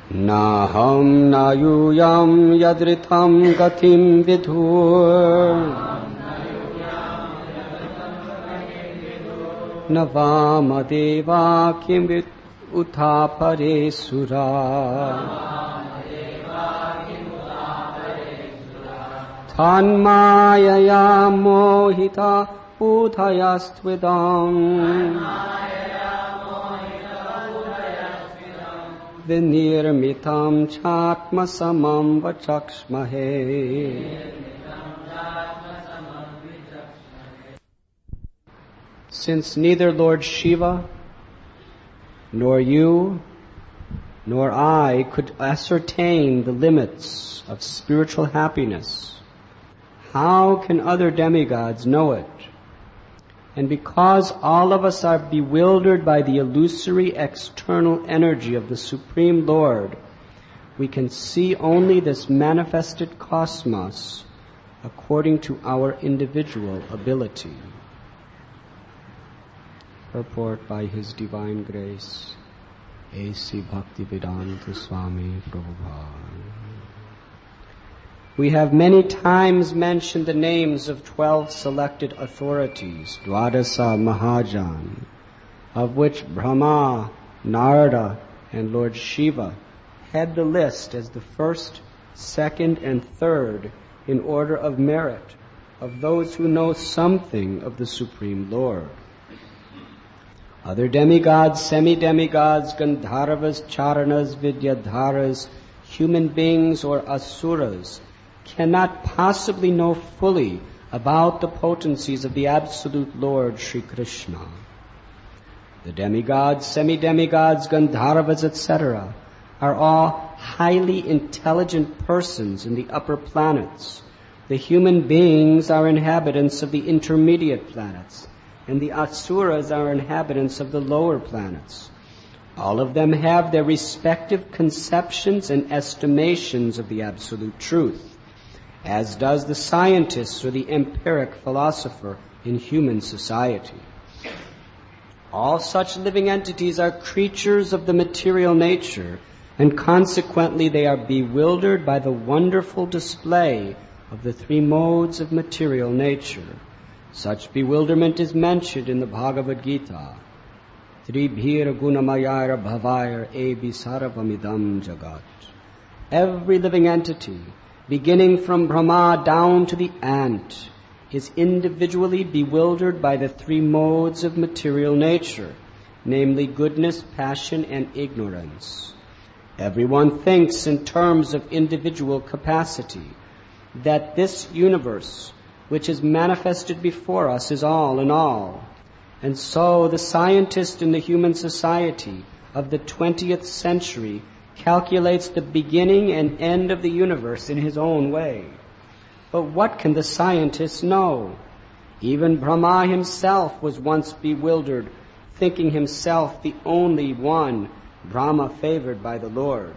Naham nayuyam yadritam gatim vidhur Navamadeva kim vid utapare sura Tanmayaya mohita udhayastvidam Vinirmitam chatma samam vachakshmahe. Since neither Lord Shiva, nor you, nor I could ascertain the limits of spiritual happiness, how can other demigods know it? And because all of us are bewildered by the illusory external energy of the Supreme Lord, we can see only this manifested cosmos according to our individual ability. Purport by His Divine Grace, A.C. Bhaktivedanta Swami Prabhupada. We have many times mentioned the names of 12 selected authorities, Dwadasa Mahajan, of which Brahma, Narada, and Lord Shiva head the list as the first, second, and third in order of merit of those who know something of the Supreme Lord. Other demigods, semi-demigods, Gandharvas, Charanas, Vidyadharas, human beings or asuras cannot possibly know fully about the potencies of the Absolute Lord Sri Krishna. The demigods, semi-demigods, Gandharvas, etc. are all highly intelligent persons in the upper planets. The human beings are inhabitants of the intermediate planets, and the asuras are inhabitants of the lower planets. All of them have their respective conceptions and estimations of the Absolute Truth, as does the scientist or the empiric philosopher in human society. All such living entities are creatures of the material nature, and consequently they are bewildered by the wonderful display of the three modes of material nature. Such bewilderment is mentioned in the Bhagavad Gita. Tribhir gunamayara bhavayar ebi sarvamidam jagat. Every living entity, beginning from Brahma down to the ant, is individually bewildered by the three modes of material nature, namely goodness, passion, and ignorance. Everyone thinks in terms of individual capacity, that this universe, which is manifested before us, is all in all. And so the scientist in the human society of the 20th century calculates the beginning and end of the universe in his own way. But what can the scientist know? Even Brahma himself was once bewildered, thinking himself the only one, Brahma favored by the Lord.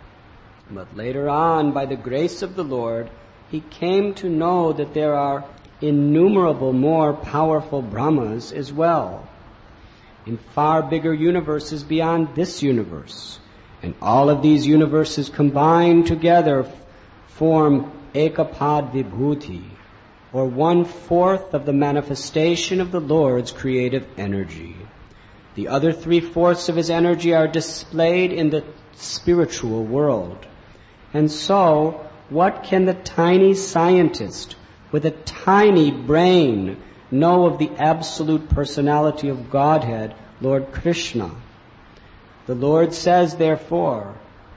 But later on, by the grace of the Lord, he came to know that there are innumerable more powerful Brahmas as well, in far bigger universes beyond this universe. And all of these universes combined together form Ekapad Vibhuti, or 1/4 of the manifestation of the Lord's creative energy. The other 3/4 of his energy are displayed in the spiritual world. And so, what can the tiny scientist with a tiny brain know of the absolute personality of Godhead, Lord Krishna? The Lord says, therefore,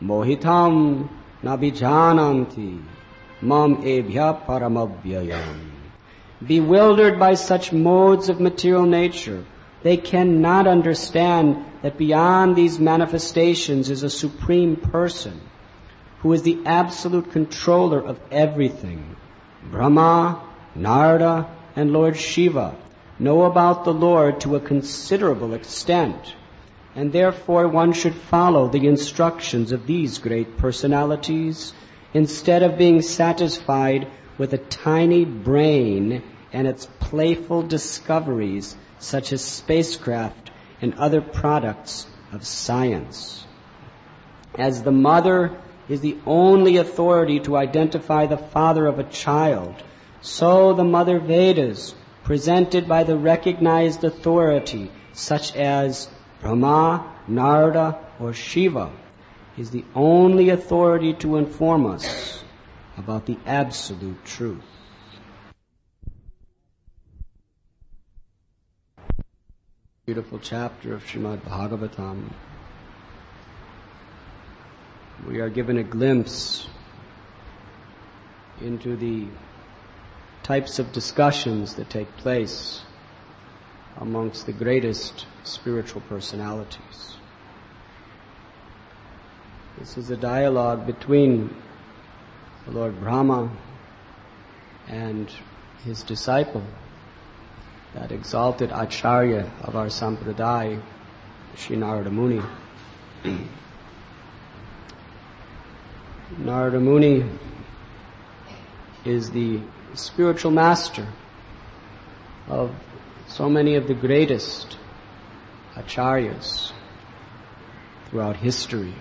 Mohitam nabijananti mam ebhya paramabhyayam. Bewildered by such modes of material nature, they cannot understand that beyond these manifestations is a supreme person who is the absolute controller of everything. Brahma, Narada, and Lord Shiva know about the Lord to a considerable extent, and therefore one should follow the instructions of these great personalities instead of being satisfied with a tiny brain and its playful discoveries such as spacecraft and other products of science. As the mother is the only authority to identify the father of a child, so the Mother Vedas, presented by the recognized authority, such as Brahma, Narada, or Shiva, is the only authority to inform us about the absolute truth. Beautiful chapter of Srimad Bhagavatam. We are given a glimpse into the types of discussions that take place amongst the greatest spiritual personalities. This is a dialogue between the Lord Brahma and his disciple, that exalted Acharya of our Sampradaya, Sri Narada Muni. Narada Muni is the spiritual master of so many of the greatest acharyas throughout history.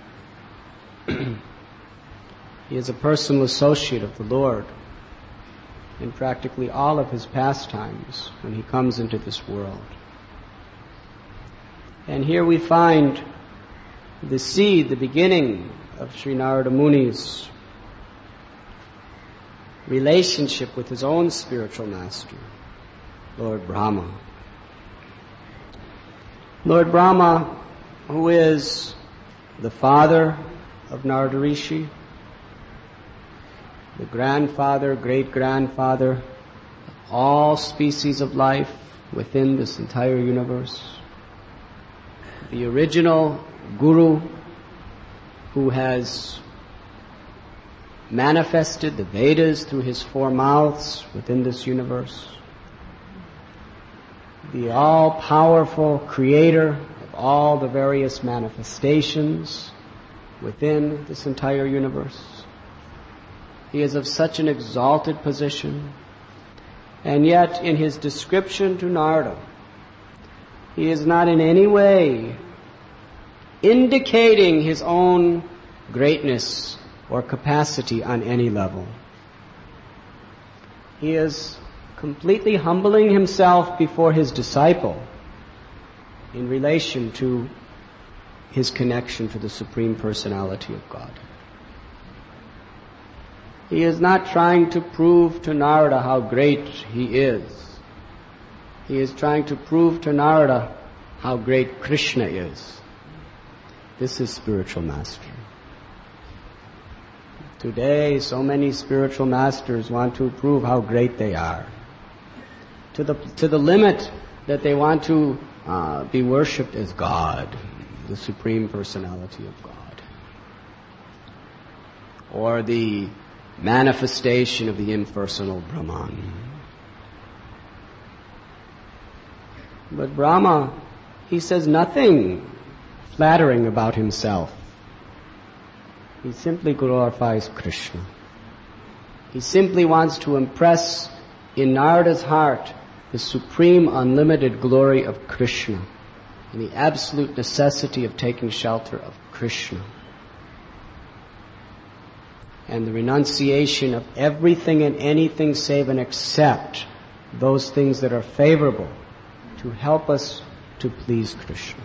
He is a personal associate of the Lord in practically all of his pastimes when he comes into this world. And here we find the seed, the beginning of Sri Narada Muni's relationship with his own spiritual master, Lord Brahma. Lord Brahma, who is the father of Narada Rishi, the grandfather, great-grandfather of all species of life within this entire universe, the original Guru who has manifested the Vedas through his four mouths within this universe, the all-powerful creator of all the various manifestations within this entire universe. He is of such an exalted position, and yet in his description to Narada, he is not in any way indicating his own greatness or capacity on any level. He is completely humbling himself before his disciple in relation to his connection to the Supreme Personality of God. He is not trying to prove to Narada how great he is. He is trying to prove to Narada how great Krishna is. This is spiritual mastery. Today, so many spiritual masters want to prove how great they are, to the limit that they want to be worshipped as God, the Supreme Personality of God, or the manifestation of the impersonal Brahman. But Brahma, he says nothing flattering about himself. He simply glorifies Krishna. He simply wants to impress in Narada's heart the supreme unlimited glory of Krishna and the absolute necessity of taking shelter of Krishna, and the renunciation of everything and anything save and except those things that are favorable to help us to please Krishna.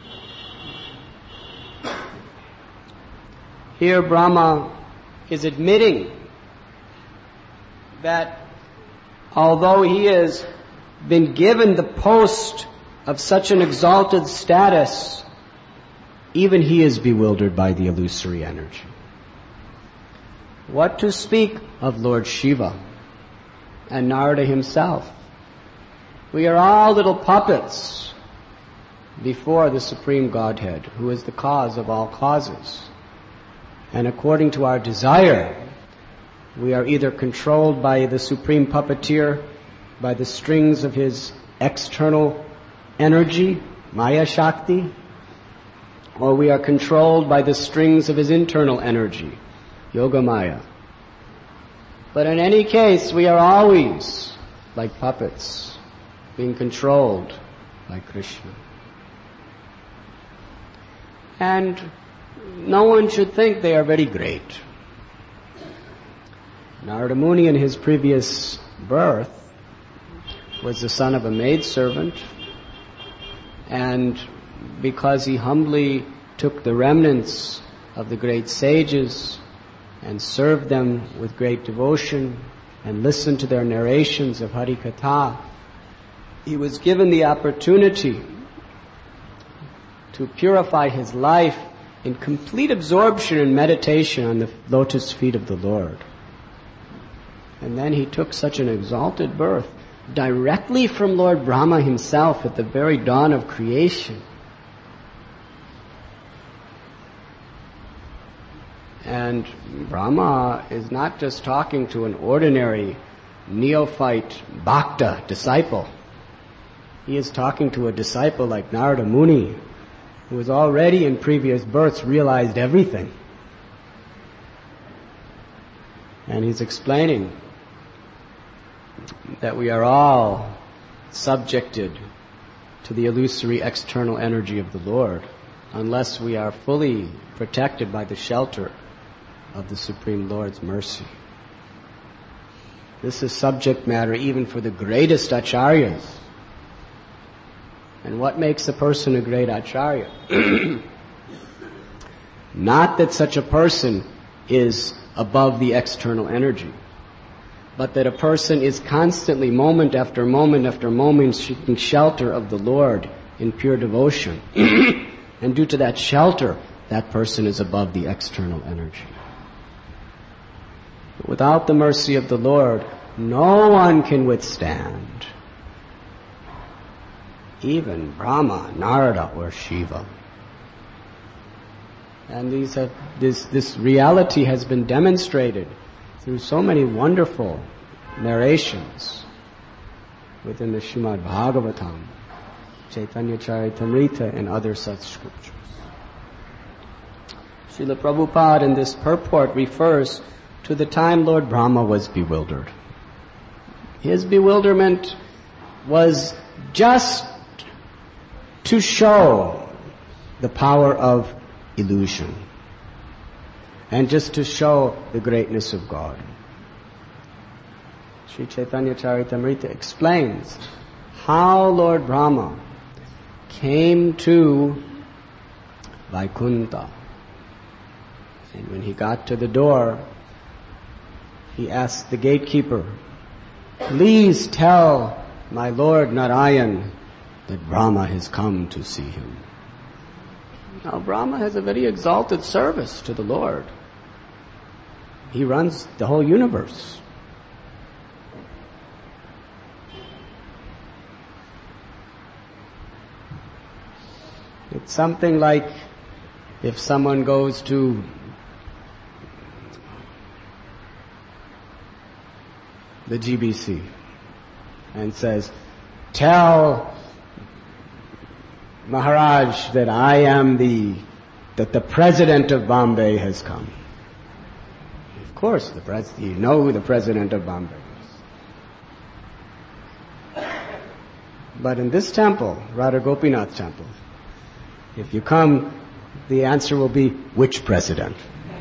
Here Brahma is admitting that although he has been given the post of such an exalted status, even he is bewildered by the illusory energy. What to speak of Lord Shiva and Narada himself? We are all little puppets before the Supreme Godhead, who is the cause of all causes. And according to our desire, we are either controlled by the Supreme Puppeteer, by the strings of his external energy, Maya Shakti, or we are controlled by the strings of his internal energy, Yoga Maya. But in any case, we are always like puppets, being controlled by Krishna. And no one should think they are very great. Narada Muni in his previous birth was the son of a maidservant, and because he humbly took the remnants of the great sages and served them with great devotion and listened to their narrations of Harikatha, he was given the opportunity to purify his life in complete absorption and meditation on the lotus feet of the Lord. And then he took such an exalted birth directly from Lord Brahma himself at the very dawn of creation. And Brahma is not just talking to an ordinary neophyte bhakta disciple. He is talking to a disciple like Narada Muni, who has already in previous births realized everything. And he's explaining that we are all subjected to the illusory external energy of the Lord unless we are fully protected by the shelter of the Supreme Lord's mercy. This is subject matter even for the greatest acharyas. And what makes a person a great acharya? Not that such a person is above the external energy, but that a person is constantly, moment after moment after moment, seeking shelter of the Lord in pure devotion. And due to that shelter, that person is above the external energy. But without the mercy of the Lord, no one can withstand even Brahma, Narada, or Shiva. And this reality has been demonstrated through so many wonderful narrations within the Srimad Bhagavatam, Chaitanya Charitamrita, and other such scriptures. Srila Prabhupada in this purport refers to the time Lord Brahma was bewildered. His bewilderment was just to show the power of illusion and just to show the greatness of God. Sri Chaitanya Charitamrita explains how Lord Brahma came to Vaikuntha. And when he got to the door, he asked the gatekeeper, "Please tell my Lord Narayan that Brahma has come to see him." Now Brahma has a very exalted service to the Lord. He runs the whole universe. It's something like if someone goes to the GBC and says, "Tell Maharaj that I am that the president of Bombay has come." Of course, you know who the president of Bombay is. But in this temple, Radha Gopinath temple, if you come, the answer will be, "Which president?"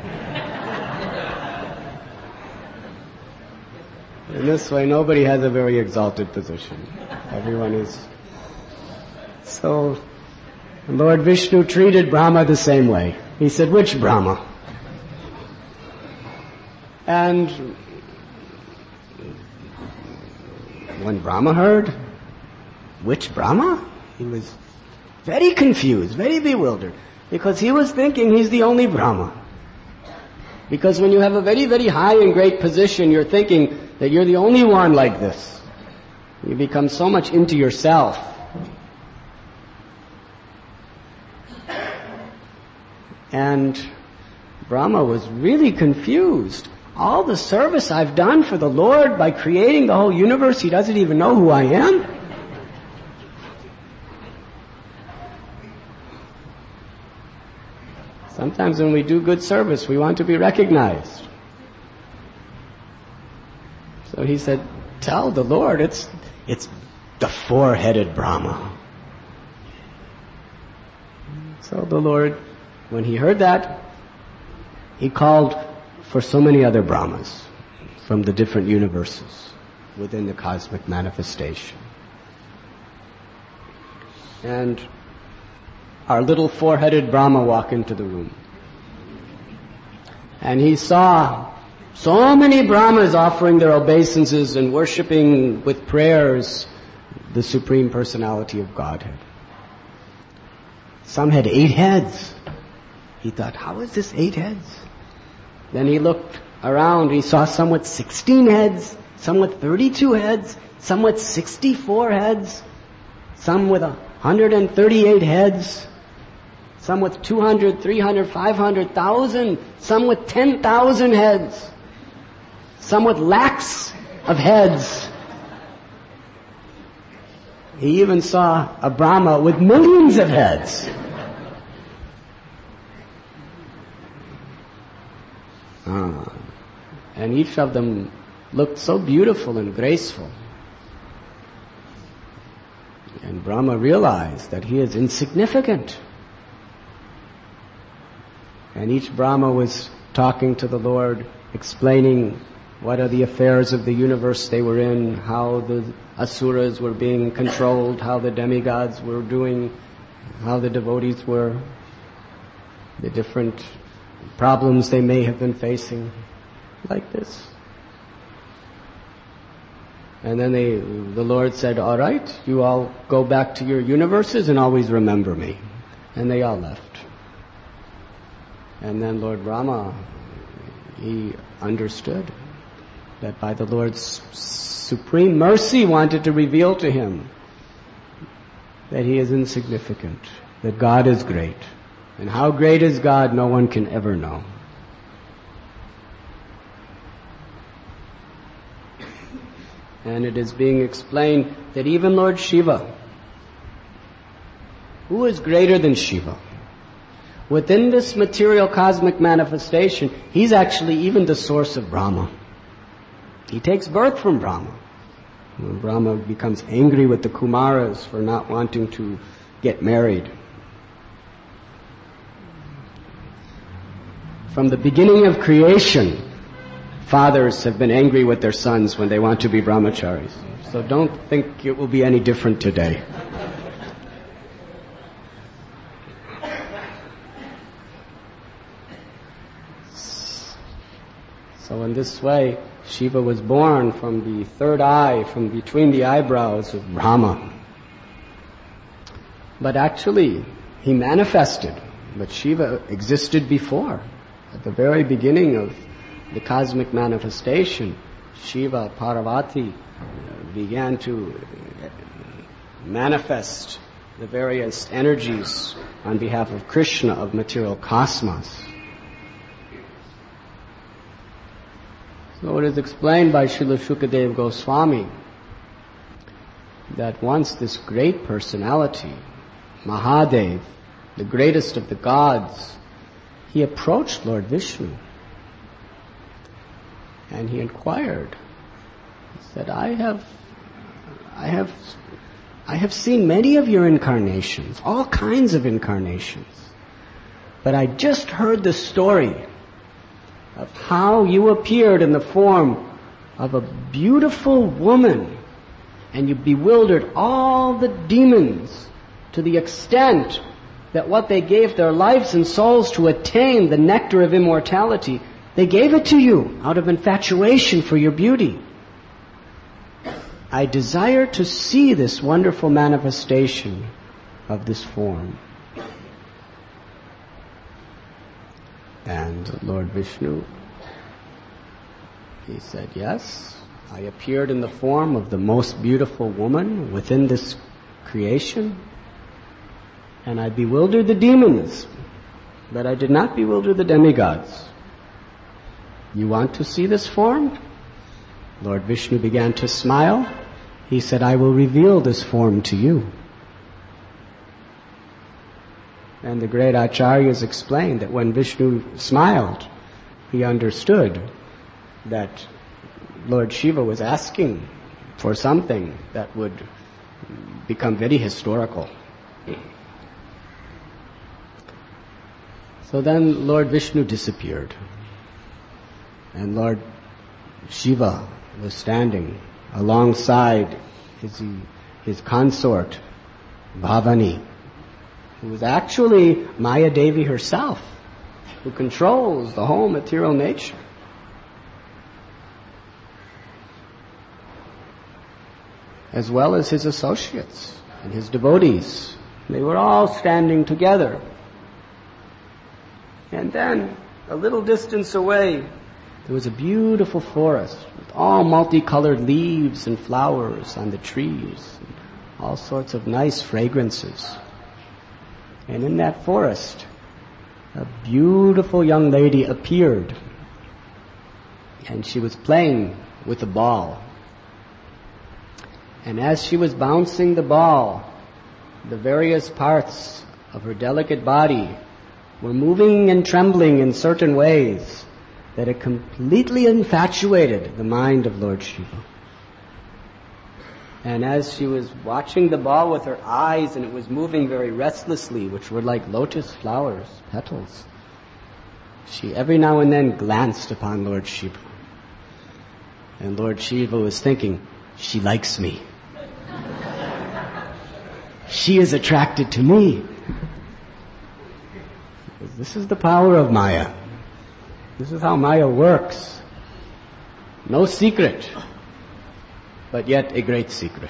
In this way, nobody has a very exalted position. Everyone is. So, Lord Vishnu treated Brahma the same way. He said, "Which Brahma?" And when Brahma heard, "Which Brahma?" he was very confused, very bewildered, because he was thinking he's the only Brahma. Because when you have a very, very high and great position, you're thinking that you're the only one like this. You become so much into yourself. And Brahma was really confused. All the service I've done for the Lord by creating the whole universe, he doesn't even know who I am? Sometimes when we do good service, we want to be recognized. So he said, "Tell the Lord it's the four-headed Brahma." So the Lord When he heard that, he called for so many other Brahmas from the different universes within the cosmic manifestation. And our little four-headed Brahma walked into the room. And he saw so many Brahmas offering their obeisances and worshipping with prayers the Supreme Personality of Godhead. Some had 8 heads. He thought, how is this 8 heads? Then he looked around. He saw some with 16 heads, some with 32 heads, some with 64 heads, some with 138 heads, some with 200, 300, 500,000, some with 10,000 heads, some with lakhs of heads. He even saw a Brahma with millions of heads. And each of them looked so beautiful and graceful. And Brahma realized that he is insignificant. And each Brahma was talking to the Lord, explaining what are the affairs of the universe they were in, how the asuras were being controlled, how the demigods were doing, how the devotees were, the different problems they may have been facing, like this. And then the Lord said, all right, you all go back to your universes and always remember me. And they all left. And then Lord Brahma, he understood that by the Lord's supreme mercy wanted to reveal to him that he is insignificant, that God is great. And how great is God, no one can ever know. And it is being explained that even Lord Shiva, who is greater than Shiva? Within this material cosmic manifestation, he's actually even the source of Brahma. He takes birth from Brahma. When Brahma becomes angry with the Kumaras for not wanting to get married. From the beginning of creation, fathers have been angry with their sons when they want to be brahmacharis. So don't think it will be any different today. So in this way, Shiva was born from the third eye, from between the eyebrows of Brahma. But actually, he manifested. But Shiva existed before. At the very beginning of the cosmic manifestation, Shiva, Parvati, began to manifest the various energies on behalf of Krishna of material cosmos. So it is explained by Srila Shukadeva Goswami that once this great personality, Mahadev, the greatest of the gods, he approached Lord Vishnu and he inquired. He said, I have seen many of your incarnations, all kinds of incarnations, but I just heard the story of how you appeared in the form of a beautiful woman and you bewildered all the demons to the extent that what they gave their lives and souls to attain the nectar of immortality, they gave it to you out of infatuation for your beauty. I desire to see this wonderful manifestation of this form. And Lord Vishnu, he said, yes, I appeared in the form of the most beautiful woman within this creation, and I bewildered the demons, but I did not bewilder the demigods. You want to see this form? Lord Vishnu began to smile. He said, I will reveal this form to you. And the great acharyas explained that when Vishnu smiled, he understood that Lord Shiva was asking for something that would become very historical. So then Lord Vishnu disappeared. And Lord Shiva was standing alongside his consort, Bhavani, who was actually Maya Devi herself, who controls the whole material nature. As well as his associates and his devotees. They were all standing together. And then, a little distance away, there was a beautiful forest with all multicolored leaves and flowers on the trees, and all sorts of nice fragrances. And in that forest, a beautiful young lady appeared, and she was playing with a ball. And as she was bouncing the ball, the various parts of her delicate body were moving and trembling in certain ways that it completely infatuated the mind of Lord Shiva. And as she was watching the ball with her eyes, and it was moving very restlessly, which were like lotus flowers, petals, she every now and then glanced upon Lord Shiva. And Lord Shiva was thinking, she likes me. She is attracted to me. This is the power of Maya. This is how Maya works. No secret, but yet a great secret.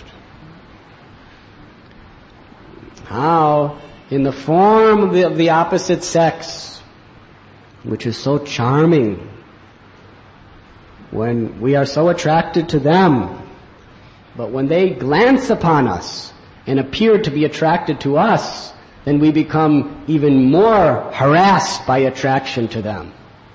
How, in the form of the opposite sex, which is so charming, when we are so attracted to them, but when they glance upon us and appear to be attracted to us, then we become even more harassed by attraction to them.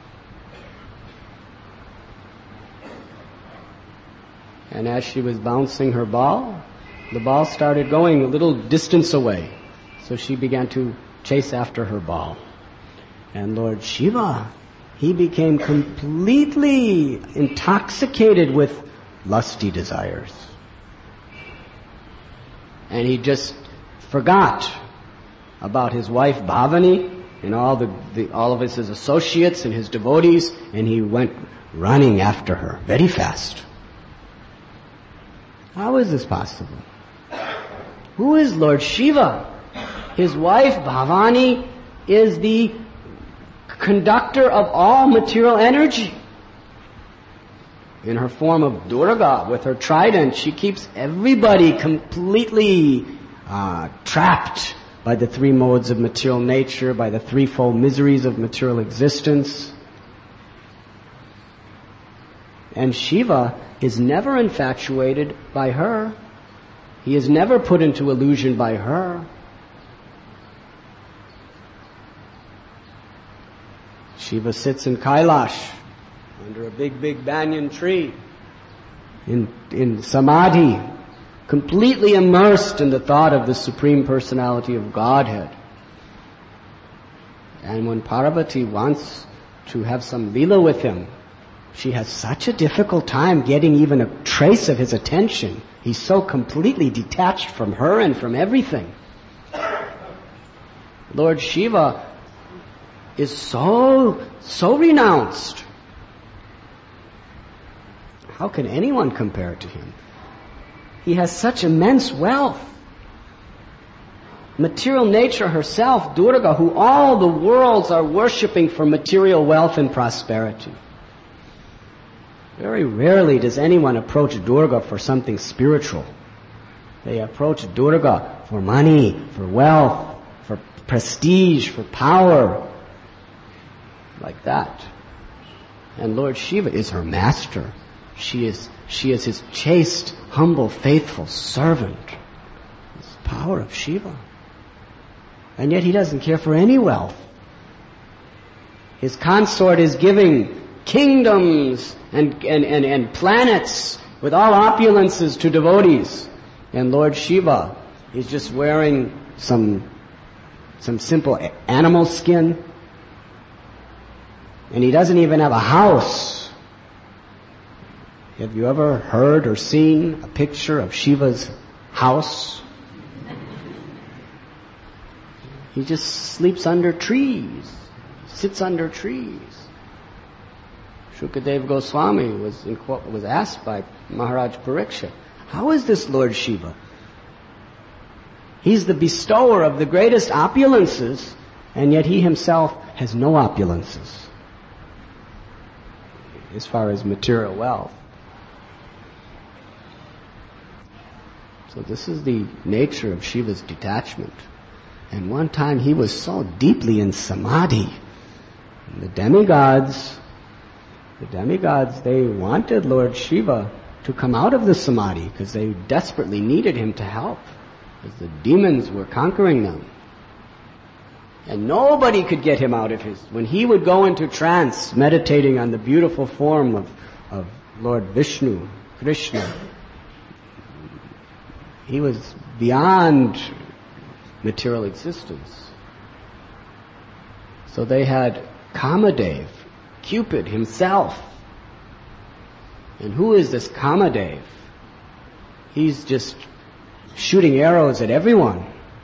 And as she was bouncing her ball, the ball started going a little distance away. So she began to chase after her ball. And Lord Shiva, he became completely intoxicated with lusty desires. And he just forgot about his wife Bhavani and all of his associates and his devotees, and he went running after her very fast. How is this possible? Who is Lord Shiva? His wife Bhavani is the conductor of all material energy. In her form of Durga, with her trident, she keeps everybody completely trapped by the three modes of material nature, by the threefold miseries of material existence. And Shiva is never infatuated by her. He is never put into illusion by her. Shiva sits in Kailash under a big banyan tree in samadhi, completely immersed in the thought of the Supreme Personality of Godhead. And when Parvati wants to have some lila with him, she has such a difficult time getting even a trace of his attention. He's so completely detached from her and from everything. Lord Shiva is so renounced. How can anyone compare to him? He has such immense wealth. Material nature herself, Durga, who all the worlds are worshipping for material wealth and prosperity. Very rarely does anyone approach Durga for something spiritual. They approach Durga for money, for wealth, for prestige, for power, like that. And Lord Shiva is her master. She is his chaste, humble, faithful servant. It's the power of Shiva. And yet he doesn't care for any wealth. His consort is giving kingdoms and planets with all opulences to devotees. And Lord Shiva is just wearing some simple animal skin. And he doesn't even have a house. Have you ever heard or seen a picture of Shiva's house? He just sleeps under trees, sits under trees. Shukadeva Goswami was asked by Maharaj Pariksha, how is this Lord Shiva? He's the bestower of the greatest opulences, and yet he himself has no opulences as far as material wealth. So this is the nature of Shiva's detachment. And one time he was so deeply in samadhi. And the demigods, they wanted Lord Shiva to come out of the samadhi because they desperately needed him to help, because the demons were conquering them. And nobody could get him out of his... When he would go into trance, meditating on the beautiful form of Lord Vishnu, Krishna, he was beyond material existence. So they had Kamadev, Cupid himself. And who is this Kamadev? He's just shooting arrows at everyone.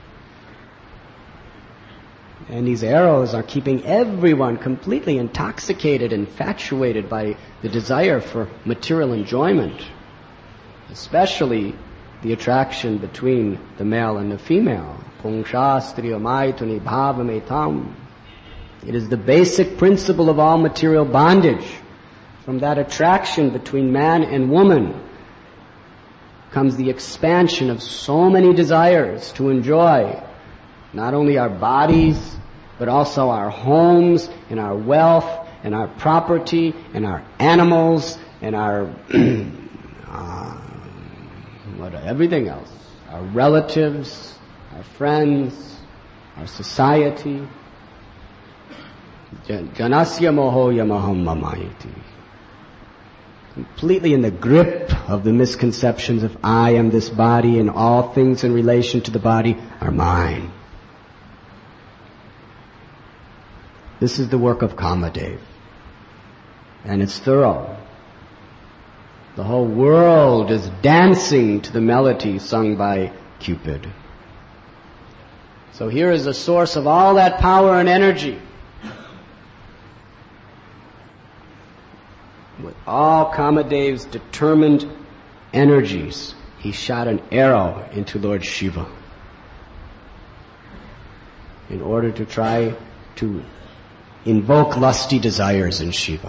And these arrows are keeping everyone completely intoxicated, infatuated by the desire for material enjoyment, especially the attraction between the male and the female. Pungshastriya maituni bhavametam. It is the basic principle of all material bondage. From that attraction between man and woman comes the expansion of so many desires to enjoy not only our bodies, but also our homes and our wealth and our property and our animals and our everything else, our relatives, our friends, our society. Janasya moho yamaham mamayati. Completely in the grip of the misconceptions of I am this body and all things in relation to the body are mine. This is the work of Kamadev. And it's thorough. The whole world is dancing to the melody sung by Cupid. So here is the source of all that power and energy. With all Kamadev's determined energies, he shot an arrow into Lord Shiva in order to try to invoke lusty desires in Shiva.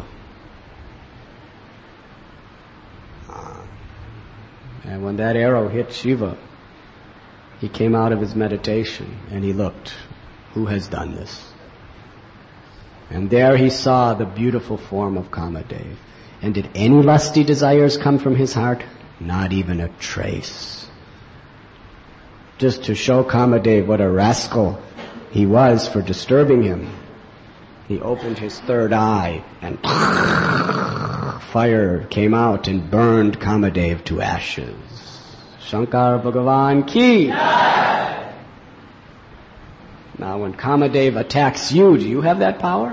And when that arrow hit Shiva, he came out of his meditation and he looked, who has done this? And there he saw the beautiful form of Kamadev. And did any lusty desires come from his heart? Not even a trace. Just to show Kamadev what a rascal he was for disturbing him, he opened his third eye and fire came out and burned Kamadev to ashes. Shankar Bhagavan ki. Now when Kamadev attacks you, do you have that power?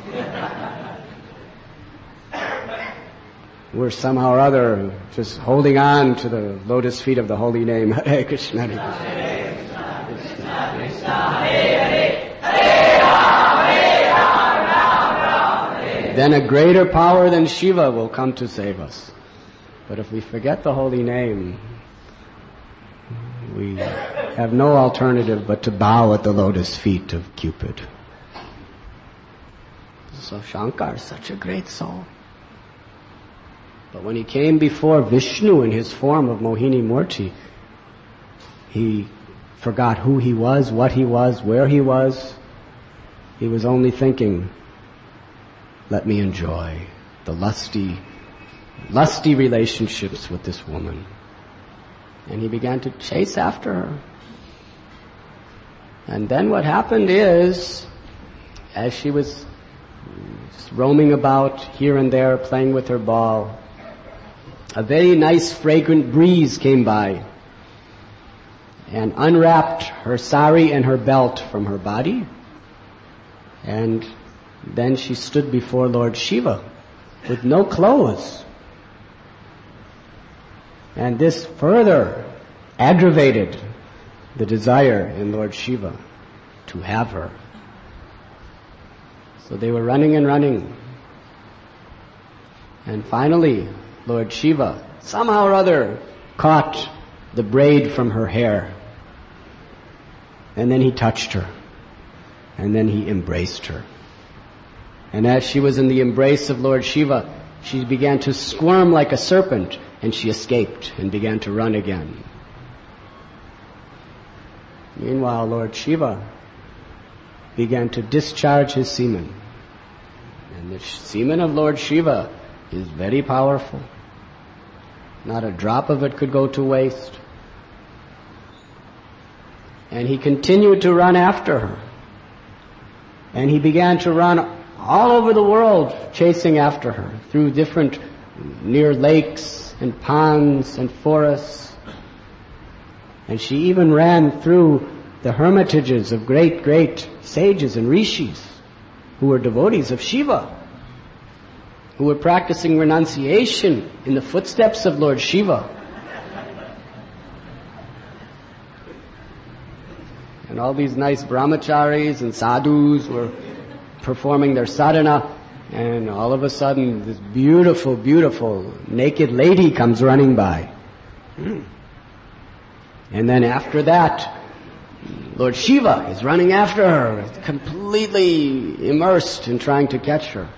We're somehow or other just holding on to the lotus feet of the holy name. Hare Krishna, Hare Krishna, Krishna Krishna, Hare Hare, Hare Rama, Hare Rama, Rama Hare. Then a greater power than Shiva will come to save us. But if we forget the holy name, we have no alternative but to bow at the lotus feet of Cupid. So Shankar is such a great soul. But when he came before Vishnu in his form of Mohini Murti, he forgot who he was, what he was, where he was. He was only thinking, let me enjoy the lusty relationships with this woman. And he began to chase after her. And then what happened is, as she was just roaming about here and there, playing with her ball, a very nice fragrant breeze came by and unwrapped her sari and her belt from her body. And then she stood before Lord Shiva with no clothes. And this further aggravated the desire in Lord Shiva to have her. So they were running and running. And finally, Lord Shiva somehow or other caught the braid from her hair. And then he touched her. And then he embraced her. And as she was in the embrace of Lord Shiva, she began to squirm like a serpent, and she escaped and began to run again. Meanwhile, Lord Shiva began to discharge his semen. And the semen of Lord Shiva is very powerful. Not a drop of it could go to waste. And he continued to run after her. And he began to run all over the world, chasing after her, through different near lakes and ponds and forests. And she even ran through the hermitages of great, great sages and rishis who were devotees of Shiva, who were practicing renunciation in the footsteps of Lord Shiva. And all these nice brahmacharis and sadhus were performing their sadhana, and all of a sudden this beautiful, beautiful naked lady comes running by. And then after that, Lord Shiva is running after her, completely immersed in trying to catch her.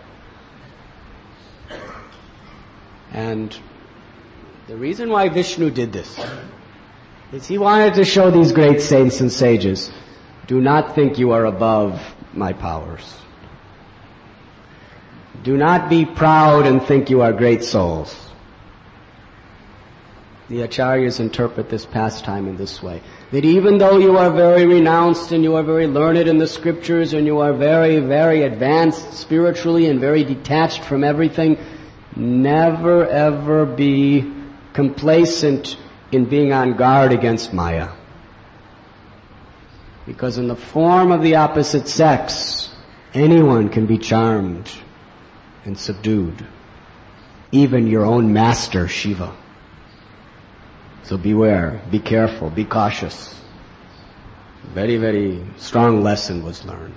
And the reason why Vishnu did this is he wanted to show these great saints and sages, do not think you are above my powers. Do not be proud and think you are great souls. The acharyas interpret this pastime in this way, that even though you are very renounced and you are very learned in the scriptures and you are very, very advanced spiritually and very detached from everything, never ever be complacent in being on guard against Maya. Because in the form of the opposite sex, anyone can be charmed and subdued. Even your own master, Shiva. So beware, be careful, be cautious. Very, very strong lesson was learned.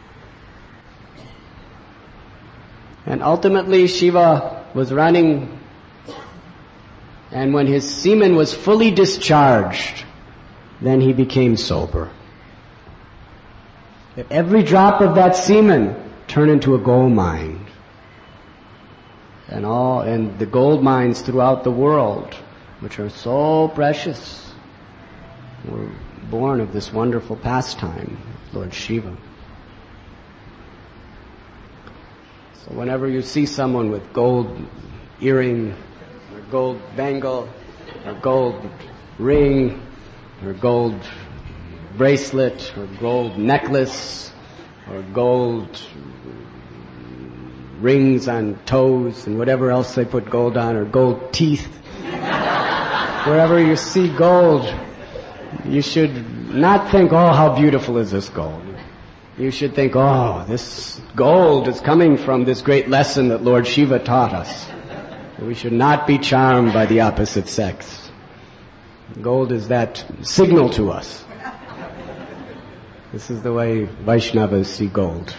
And ultimately Shiva was running, and when his semen was fully discharged, then he became sober. Every drop of that semen turned into a gold mine. And the gold mines throughout the world, which are so precious, were born of this wonderful pastime, Lord Shiva. So whenever you see someone with gold earring, or gold bangle, or gold ring, or gold bracelet, or gold necklace, or gold rings on toes, and whatever else they put gold on, or gold teeth, wherever you see gold, you should not think, oh, how beautiful is this gold. You should think, oh, this gold is coming from this great lesson that Lord Shiva taught us. We should not be charmed by the opposite sex. Gold is that signal to us. This is the way Vaishnavas see gold.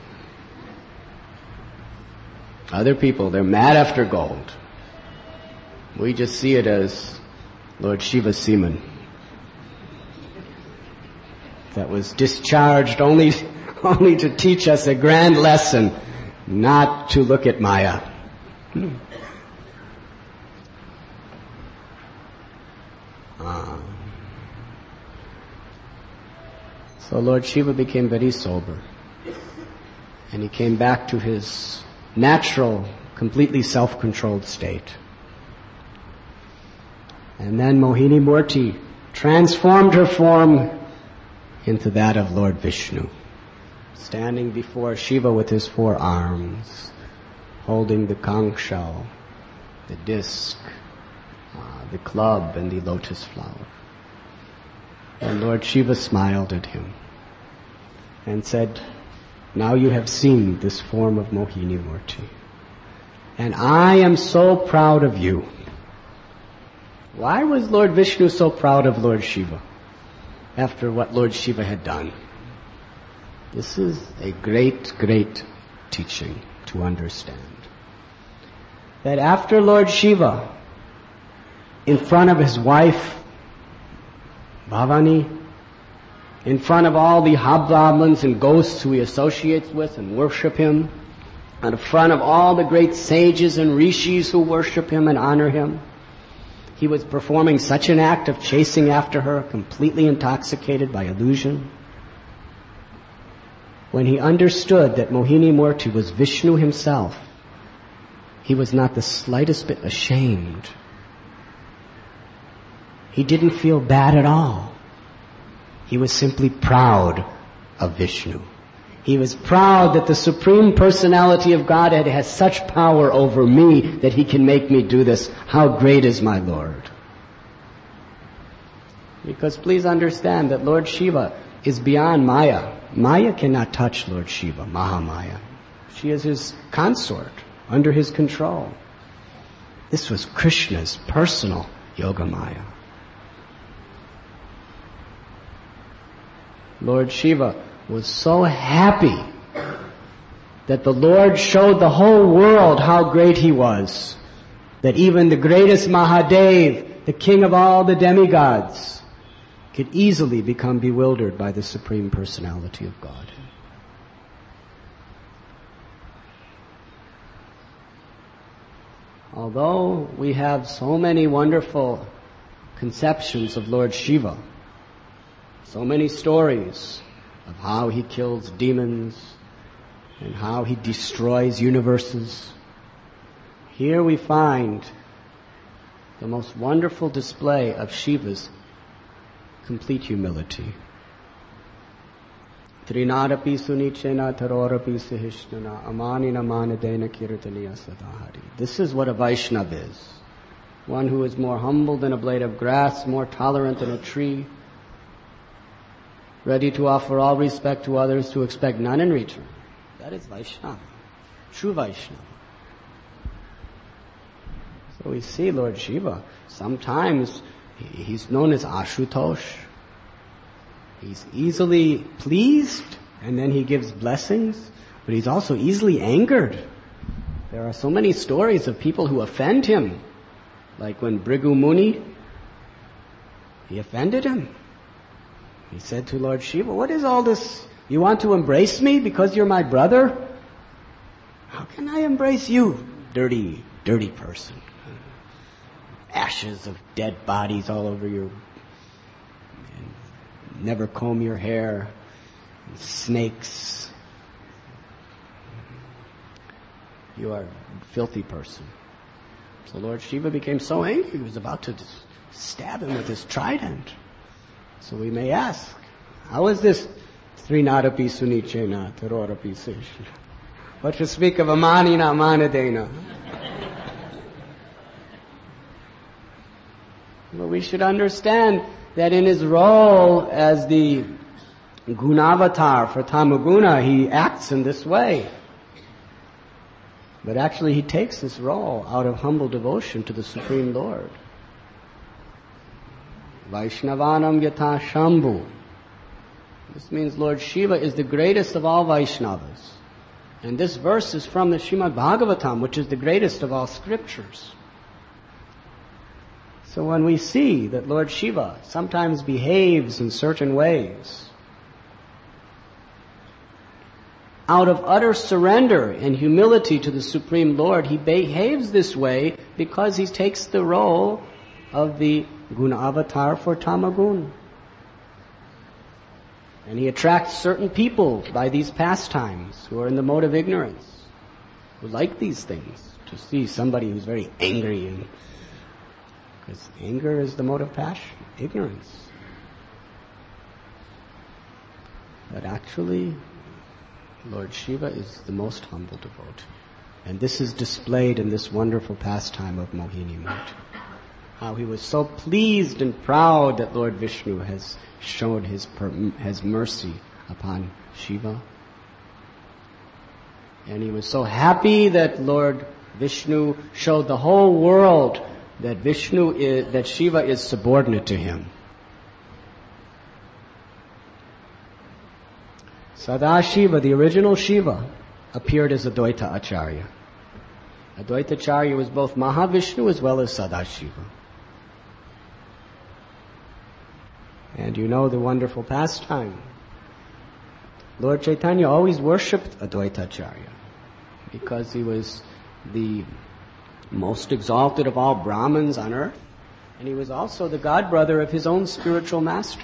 Other people, they're mad after gold. We just see it as Lord Shiva's semen that was discharged only to teach us a grand lesson, not to look at Maya. So Lord Shiva became very sober, and he came back to his natural, completely self-controlled state. And then Mohini Murti transformed her form into that of Lord Vishnu, standing before Shiva with his 4 arms, holding the conch shell, the disc, the club, and the lotus flower. And Lord Shiva smiled at him and said, now you have seen this form of Mohini Murti, and I am so proud of you. Why was Lord Vishnu so proud of Lord Shiva after what Lord Shiva had done? This is a great, great teaching to understand. That after Lord Shiva, in front of his wife, Bhavani, in front of all the hobgoblins and ghosts who he associates with and worship him, and in front of all the great sages and rishis who worship him and honor him, he was performing such an act of chasing after her, completely intoxicated by illusion. When he understood that Mohini Murti was Vishnu himself, he was not the slightest bit ashamed. He didn't feel bad at all. He was simply proud of Vishnu. He was proud that the Supreme Personality of Godhead has such power over me that he can make me do this. How great is my Lord? Because please understand that Lord Shiva is beyond Maya. Maya cannot touch Lord Shiva, Mahamaya. She is his consort, under his control. This was Krishna's personal Yogamaya. Lord Shiva was so happy that the Lord showed the whole world how great he was, that even the greatest Mahadev, the king of all the demigods, could easily become bewildered by the Supreme Personality of God. Although we have so many wonderful conceptions of Lord Shiva, so many stories of how he kills demons and how he destroys universes, here we find the most wonderful display of Shiva's complete humility. Trinadapi sunichena tarorapi sahishnana amanina manadena kirtaniya sadahari. This is what a Vaishnava is. One who is more humble than a blade of grass, more tolerant than a tree, ready to offer all respect to others, to expect none in return. That is Vaishnava, true Vaishnava. So we see Lord Shiva, sometimes he's known as Ashutosh. He's easily pleased, and then he gives blessings, but he's also easily angered. There are so many stories of people who offend him, like when Bhrigu Muni, he offended him. He said to Lord Shiva, "What is all this? You want to embrace me because you're my brother? How can I embrace you, dirty, dirty person? Ashes of dead bodies all over you. Never comb your hair. Snakes. You are a filthy person." So Lord Shiva became so angry, he was about to stab him with his trident. So we may ask, how is this Trinadapi Sunichena Tarorapi Seshna? What to speak of Amanina Manadena? Well, we should understand that in his role as the Gunavatar for Tamaguna, he acts in this way. But actually he takes this role out of humble devotion to the Supreme Lord. Vaishnavanam yatha Shambhu. This means Lord Shiva is the greatest of all Vaishnavas. And this verse is from the Srimad Bhagavatam, which is the greatest of all scriptures. So when we see that Lord Shiva sometimes behaves in certain ways, out of utter surrender and humility to the Supreme Lord, he behaves this way because he takes the role of the Guna Avatar for Tamagun. And he attracts certain people by these pastimes who are in the mode of ignorance, who like these things, to see somebody who's very angry, and because anger is the mode of passion, ignorance. But actually, Lord Shiva is the most humble devotee. And this is displayed in this wonderful pastime of Mohini Murti. How he was so pleased and proud that Lord Vishnu has shown his mercy upon Shiva. And he was so happy that Lord Vishnu showed the whole world that that Shiva is subordinate to him. Sadashiva, the original Shiva, appeared as Advaita Acharya. Advaita Acharya was both Mahavishnu as well as Sadashiva. And you know the wonderful pastime. Lord Chaitanya always worshipped Advaita Acharya because he was the most exalted of all Brahmins on earth, and he was also the godbrother of his own spiritual master.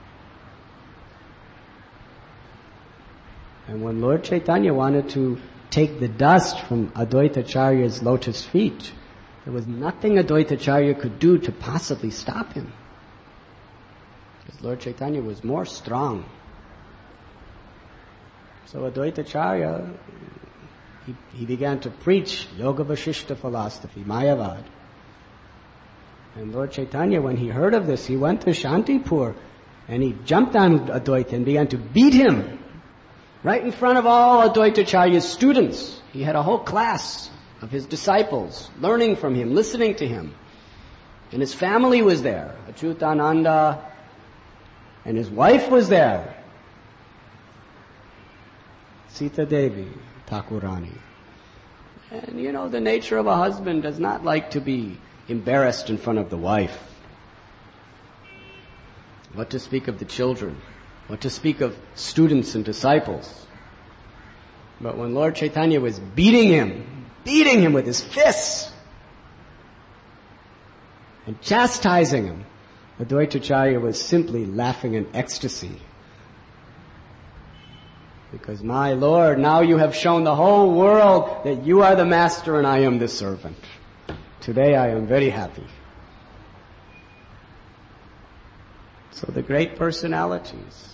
And when Lord Chaitanya wanted to take the dust from Advaita Acharya's lotus feet, there was nothing Advaita Acharya could do to possibly stop him. Because Lord Chaitanya was more strong. So Advaita Acharya, he began to preach Yoga Vasishta philosophy, Mayavad. And Lord Chaitanya, when he heard of this, he went to Shantipur and he jumped on Advaita and began to beat him right in front of all Advaita Acharya's students. He had a whole class of his disciples learning from him, listening to him. And his family was there, Achyutananda, and his wife was there, Sita Devi Thakurani. And you know, the nature of a husband does not like to be embarrassed in front of the wife. What to speak of the children? What to speak of students and disciples? But when Lord Chaitanya was beating him with his fists, and chastising him, Advaita Acharya was simply laughing in ecstasy. Because, my Lord, now you have shown the whole world that you are the master and I am the servant. Today I am very happy. So the great personalities,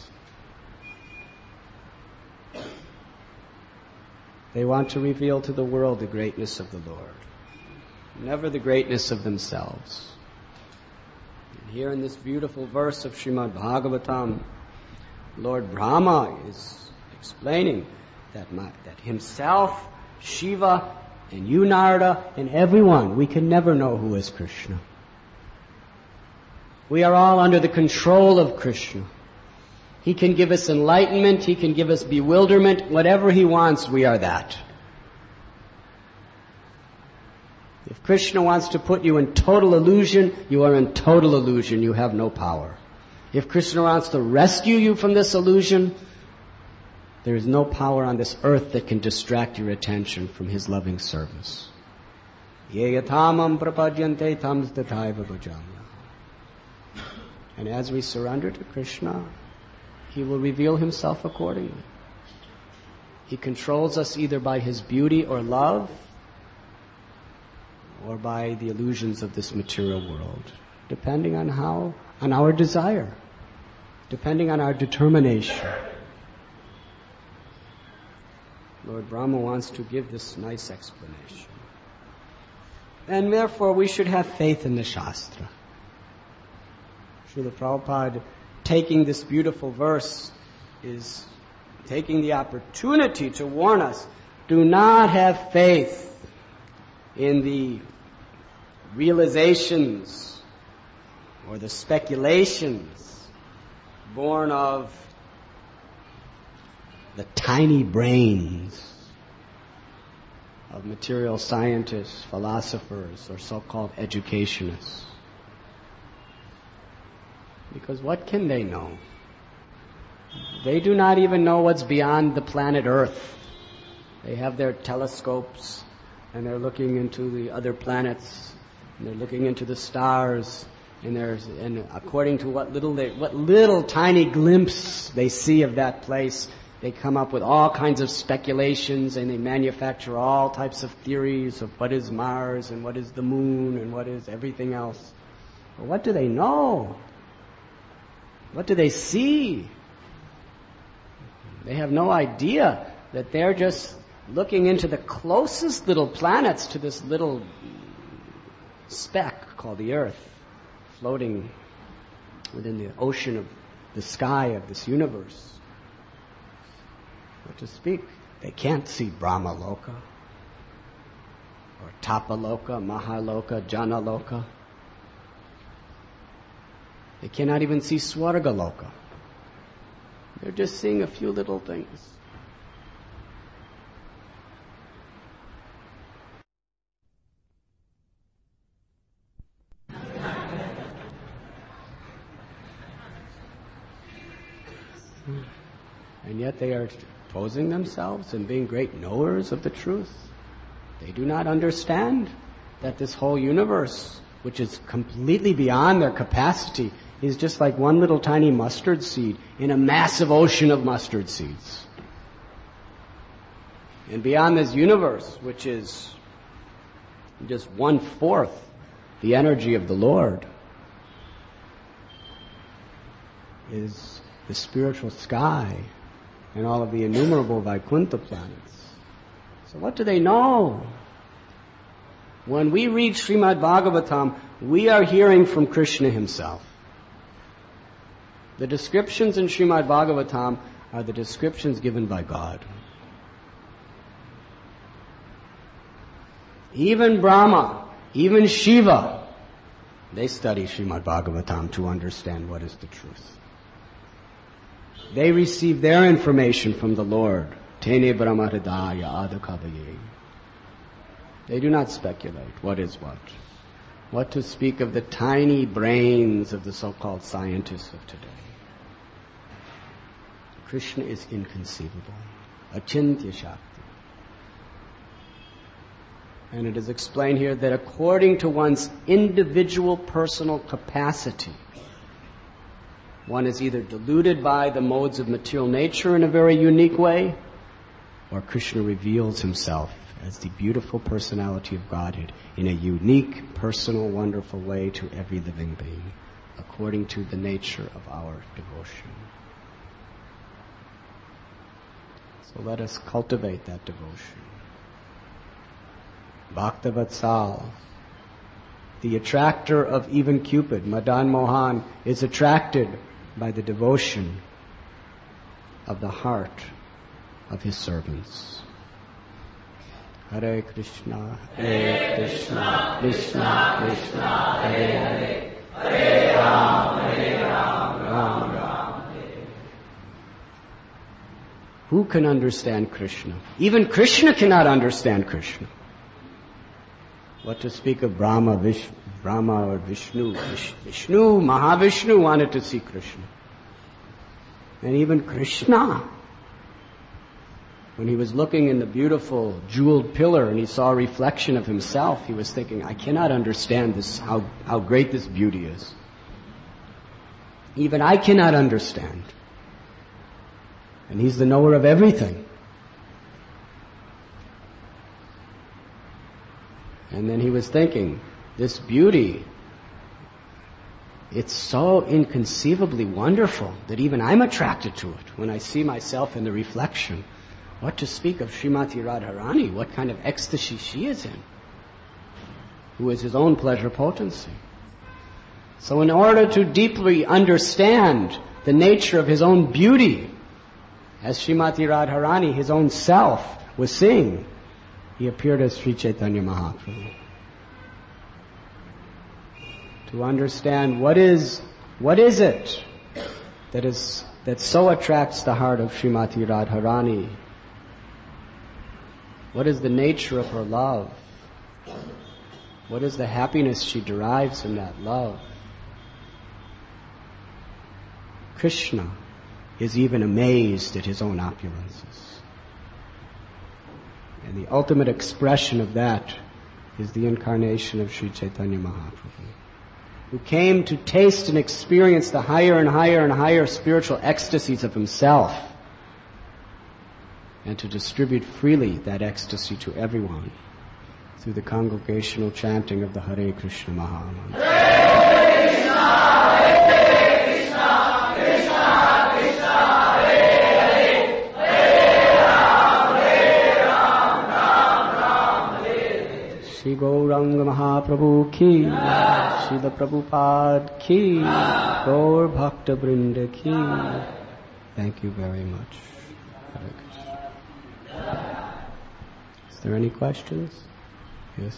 they want to reveal to the world the greatness of the Lord, never the greatness of themselves. And here in this beautiful verse of Srimad Bhagavatam, Lord Brahma is explaining that himself, Shiva, and you, Narada, and everyone, we can never know who is Krishna. We are all under the control of Krishna. He can give us enlightenment, He can give us bewilderment, whatever He wants, we are that. If Krishna wants to put you in total illusion, you are in total illusion, you have no power. If Krishna wants to rescue you from this illusion, there is no power on this earth that can distract your attention from His loving service. Yeyatamam prapadyante tams tathaiva bhajamya. And as we surrender to Krishna, He will reveal Himself accordingly. He controls us either by His beauty or love, or by the illusions of this material world, depending on our desire, depending on our determination. Lord Brahma wants to give this nice explanation. And therefore we should have faith in the Shastra. Srila Prabhupada, taking this beautiful verse, is taking the opportunity to warn us, do not have faith in the realizations or the speculations born of the tiny brains of material scientists, philosophers, or so-called educationists. Because what can they know? They do not even know what's beyond the planet Earth. They have their telescopes and they're looking into the other planets and they're looking into the stars and according to what little tiny glimpse they see of that place, they come up with all kinds of speculations and they manufacture all types of theories of what is Mars and what is the moon and what is everything else. But what do they know? What do they see? They have no idea that they're just looking into the closest little planets to this little speck called the Earth, floating within the ocean of the sky of this universe. What to speak? They can't see Brahma Loka, or Tapa Loka, Mahaloka, Jana Loka. They cannot even see Swarga Loka. They're just seeing a few little things. And yet they are posing themselves and being great knowers of the truth. They do not understand that this whole universe, which is completely beyond their capacity, is just like one little tiny mustard seed in a massive ocean of mustard seeds. And beyond this universe, which is just 1/4 the energy of the Lord, is the spiritual sky and all of the innumerable Vaikuntha planets. So what do they know? When we read Srimad Bhagavatam, we are hearing from Krishna himself. The descriptions in Srimad Bhagavatam are the descriptions given by God. Even Brahma, even Shiva, they study Srimad Bhagavatam to understand what is the truth. They receive their information from the Lord. Tene Brahma Hridaya Adhikavaye. They do not speculate what is what. What to speak of the tiny brains of the so-called scientists of today. Krishna is inconceivable. Achintya Shakti. And it is explained here that according to one's individual personal capacity, one is either deluded by the modes of material nature in a very unique way, or Krishna reveals himself as the beautiful personality of Godhead in a unique, personal, wonderful way to every living being, according to the nature of our devotion. So let us cultivate that devotion. Bhaktavatsal, the attractor of even Cupid, Madan Mohan, is attracted by the devotion of the heart of his servants. Hare Krishna, Krishna, Krishna, Hare, Hare Ram, Ram, Ram. Who can understand Krishna? Even Krishna cannot understand Krishna. What to speak of Brahma or Vishnu? Vishnu, Mahavishnu wanted to see Krishna. And even Krishna, when he was looking in the beautiful jeweled pillar and he saw a reflection of himself, he was thinking, I cannot understand this, how great this beauty is. Even I cannot understand. And he's the knower of everything. And then he was thinking, this beauty, it's so inconceivably wonderful that even I'm attracted to it when I see myself in the reflection. What to speak of Srimati Radharani, what kind of ecstasy she is in, who is his own pleasure potency. So in order to deeply understand the nature of his own beauty, as Srimati Radharani, his own self, was seeing, he appeared as Sri Chaitanya Mahaprabhu. To understand what is it that so attracts the heart of Srimati Radharani? What is the nature of her love? What is the happiness she derives in that love? Krishna is even amazed at his own opulences. And the ultimate expression of that is the incarnation of Sri Chaitanya Mahaprabhu, who came to taste and experience the higher and higher and higher spiritual ecstasies of himself, and to distribute freely that ecstasy to everyone through the congregational chanting of the Hare Krishna Mahamantra. Hare Krishna, Hare Krishna, Krishna Krishna, Hare Hare, Hare Ram, Ram Hare. Shri Gauranga Mahaprabhu ki, Srila Prabhupada ki, Gaur Bhakta Vrinda ki. Thank you very much. Hare Krishna. Is there any questions? Yes.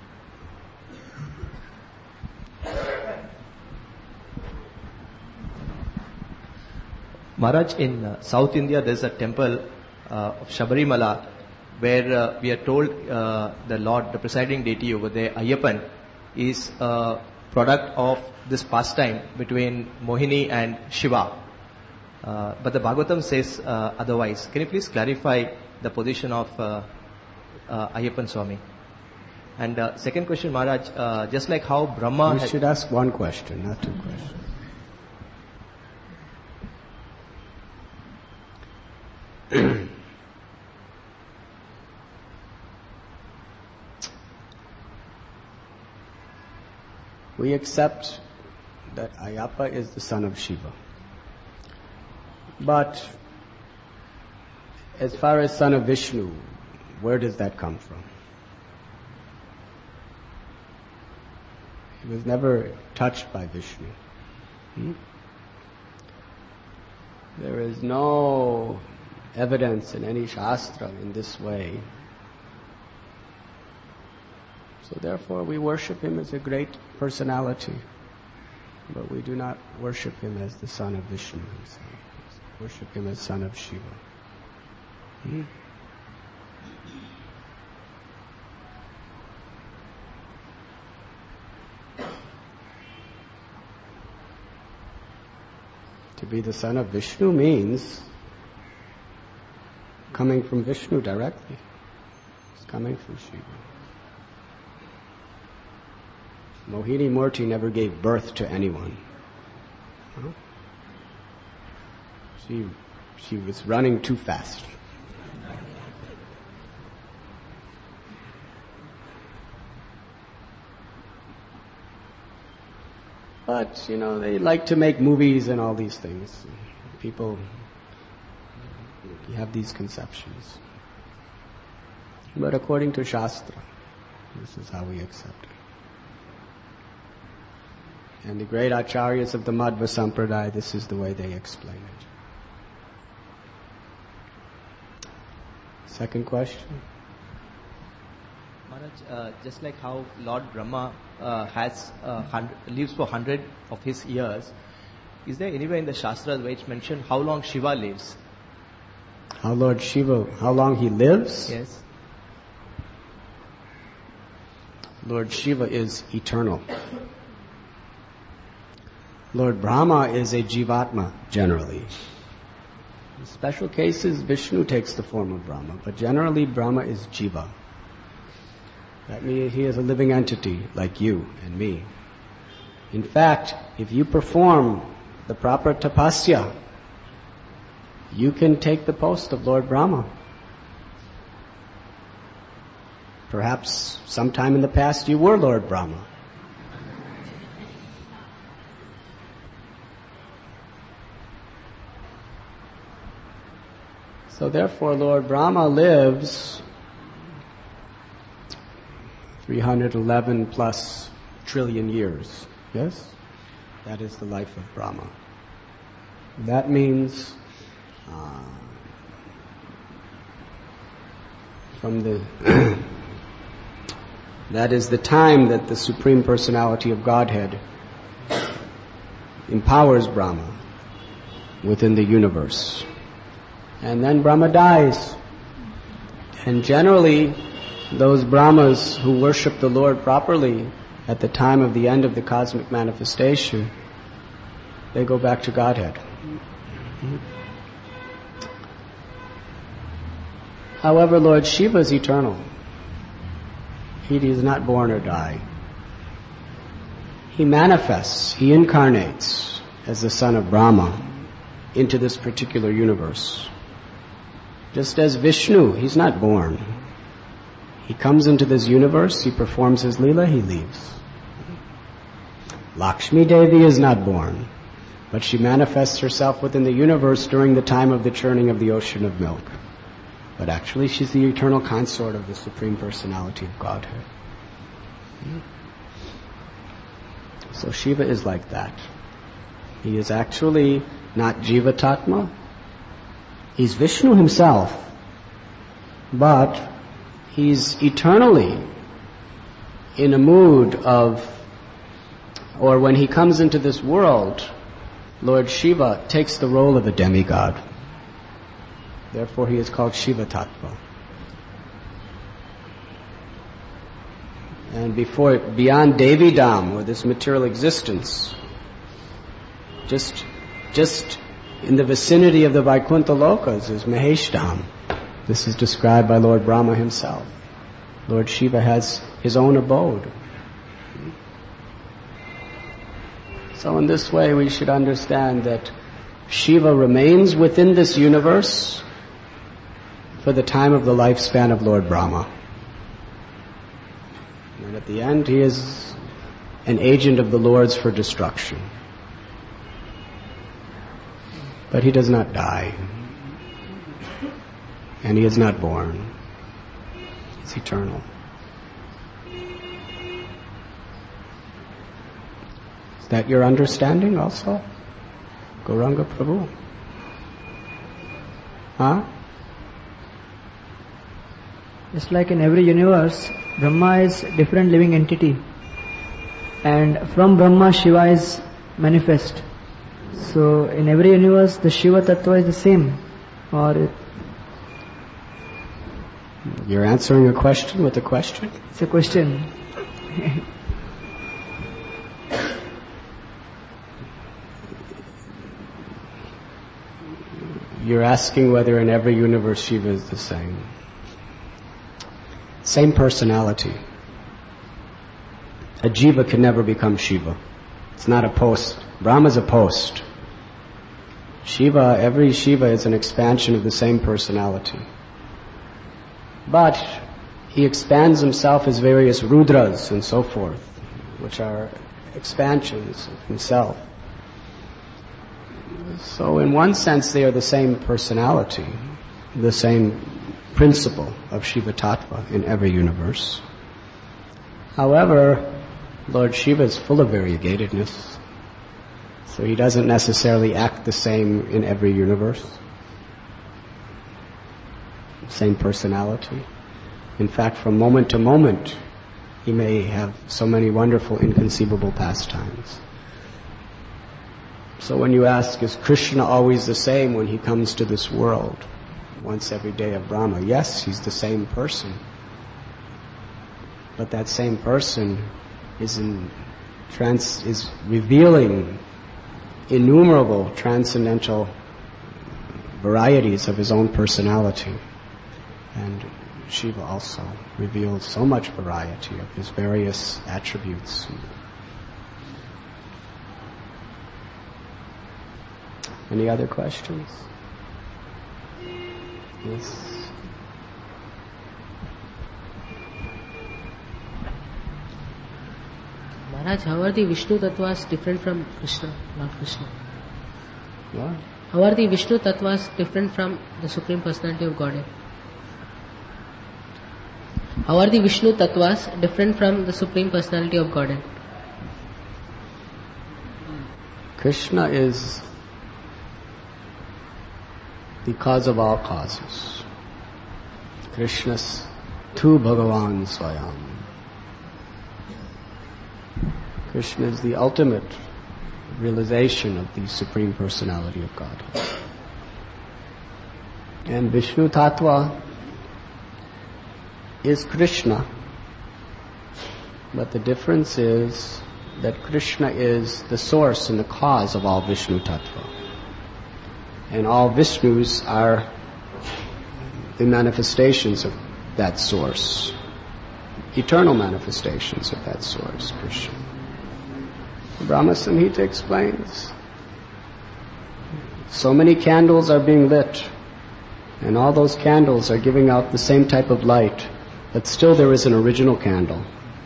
Maharaj, in South India there's a temple of Shabarimala where we are told the Lord, the presiding deity over there, Ayyappan, is a product of this pastime between Mohini and Shiva. But the Bhagavatam says otherwise. Can you please clarify the position of Ayyappan Swami? And second question, Maharaj, just like how Brahma... You should ask one question, not two questions. We accept that Ayyappa is the son of Shiva. But as far as son of Vishnu, where does that come from? He was never touched by Vishnu. There is no evidence in any Shastra in this way. So therefore we worship him as a great personality, but we do not worship him as the son of Vishnu himself. We worship him as son of Shiva. To be the son of Vishnu means coming from Vishnu directly. It's coming from Shiva. Mohini Murti never gave birth to anyone. She was running too fast. But, they like to make movies and all these things. People have these conceptions. But according to Shastra, this is how we accept it. And the great acharyas of the Madhva Sampradaya, this is the way they explain it. Second question? Maharaj, just like how Lord Brahma lives for 100 of his years, is there anywhere in the Shastras where it's mentioned how long Shiva lives? How Lord Shiva, how long he lives? Yes. Lord Shiva is eternal. Lord Brahma is a Jivatma, generally. In special cases, Vishnu takes the form of Brahma, but generally Brahma is Jiva. That means he is a living entity, like you and me. In fact, if you perform the proper tapasya, you can take the post of Lord Brahma. Perhaps sometime in the past you were Lord Brahma. So therefore, Lord Brahma lives 311 plus trillion years. Yes? That is the life of Brahma. That means that is the time that the Supreme Personality of Godhead empowers Brahma within the universe. And then Brahma dies. And generally, those Brahmas who worship the Lord properly at the time of the end of the cosmic manifestation, they go back to Godhead. However, Lord Shiva is eternal. He is not born or die. He manifests, he incarnates as the son of Brahma into this particular universe. Just as Vishnu, he's not born. He comes into this universe, he performs his Leela, he leaves. Lakshmi Devi is not born, but she manifests herself within the universe during the time of the churning of the ocean of milk. But actually she's the eternal consort of the Supreme Personality of Godhead. So Shiva is like that. He is actually not Jivatatma. He's Vishnu himself, but he's eternally in a mood of, or when he comes into this world, Lord Shiva takes the role of a demigod. Therefore he is called Shiva Tattva. And beyond Devidam, or this material existence, just in the vicinity of the Vaikuntha Lokas is Maheshdam. This is described by Lord Brahma himself. Lord Shiva has his own abode. So in this way we should understand that Shiva remains within this universe for the time of the lifespan of Lord Brahma. And at the end he is an agent of the Lord's for destruction. But he does not die. And he is not born. He's eternal. Is that your understanding also? Gauranga Prabhu? Huh? Just like in every universe, Brahma is a different living entity. And from Brahma, Shiva is manifest. So in every universe, the Shiva Tattva is the same. Or you're answering a question with a question? It's a question. You're asking whether in every universe Shiva is the same. Same personality. A jiva can never become Shiva. It's not a post. Brahma's a post. Shiva, every Shiva is an expansion of the same personality. But he expands himself as various Rudras and so forth, which are expansions of himself. So in one sense they are the same personality, the same principle of Shiva Tattva in every universe. However, Lord Shiva is full of variegatedness, so he doesn't necessarily act the same in every universe. Same personality. In fact, from moment to moment, he may have so many wonderful, inconceivable pastimes. So when you ask, is Krishna always the same when he comes to this world, once every day of Brahma? Yes, he's the same person. But that same person is revealing innumerable transcendental varieties of his own personality. And Shiva also reveals so much variety of his various attributes. Any other questions? Yes. Maharaj, how are the Vishnu Tattvas different from Krishna, Lord Krishna? What? How are the Vishnu Tattvas different from the Supreme Personality of Godhead? How are the Vishnu Tattvas different from the Supreme Personality of Godhead? Krishna is the cause of all causes. Krishna's tu Bhagavan Swayam. Krishna is the ultimate realization of the Supreme Personality of God. And Vishnu Tattva is Krishna. But the difference is that Krishna is the source and the cause of all Vishnu Tattva. And all Vishnus are the manifestations of that source. Eternal manifestations of that source, Krishna. Brahma Samhita explains, so many candles are being lit, and all those candles are giving out the same type of light, but still there is an original candle,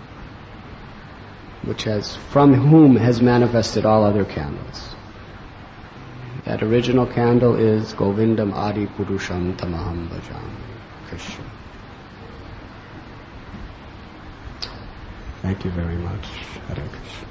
from whom has manifested all other candles. That original candle is Govindam Adi Purusham Tamaham Bhajami, Krishna. Thank you very much. Hare Krishna.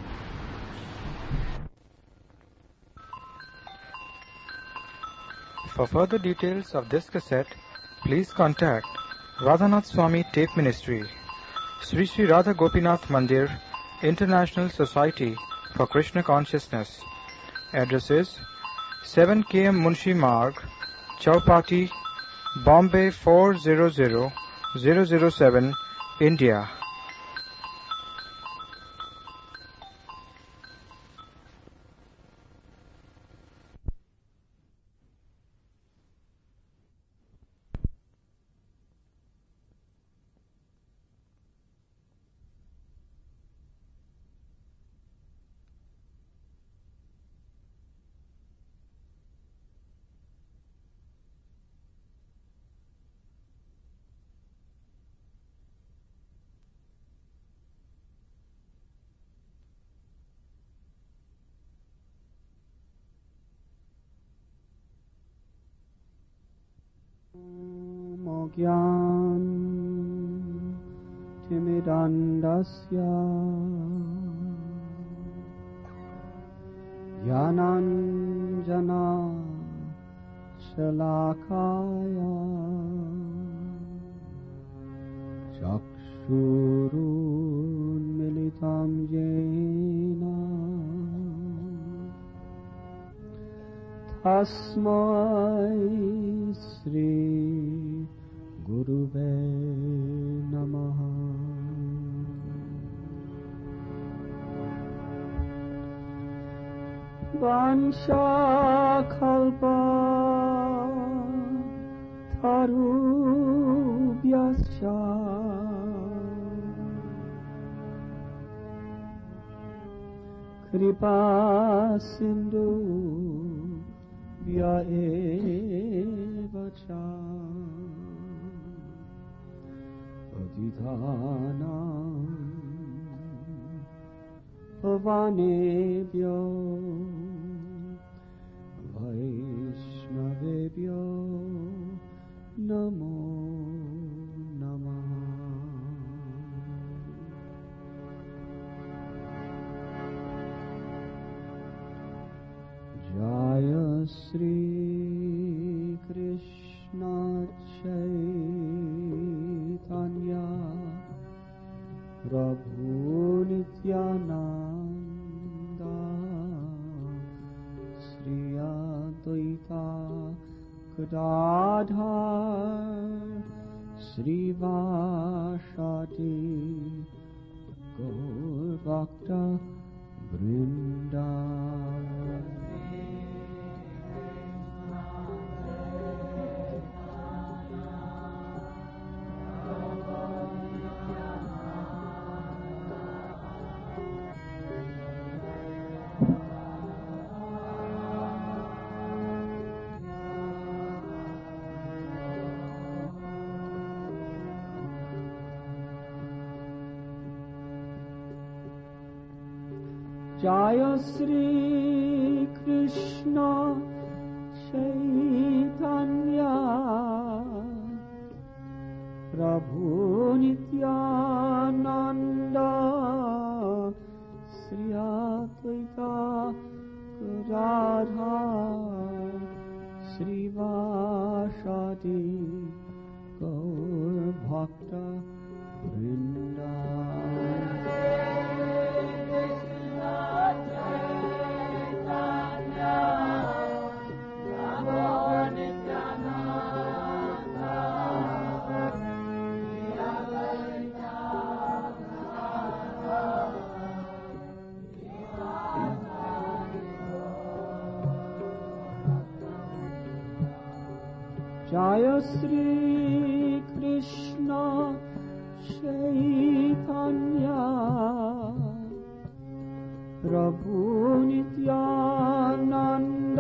For further details of this cassette, please contact Radhanath Swami Tape Ministry, Sri Sri Radha Gopinath Mandir, International Society for Krishna Consciousness. Address is 7 km Munshi Marg, Chowpatty, Bombay 400007, India. ज्ञानतिमिरान्धस्य ज्ञानाञ्जना शलाकाया चक्षुरुन्मिलितं येन तस्मै श्री गुरुवे नमः। वाञ्छाकल्पतरुभ्यश्च कृपा सिन्धु एव च पतितानां पावनेभ्यो वैष्णवेभ्यो नमो नमः। जय श्री कृष्ण चैतन्य प्रभु नित्यानंद श्री अद्वैता गदाधर श्रीवासादि गौरभक्त वृंदा। जय श्री कृष्ण चैतन्य प्रभु नित्यानंद श्री अद्वैता गदाधर श्रीवासादि गौरभक्त वृंदा। जय श्री कृष्ण चैतन्य प्रभु नित्यानंद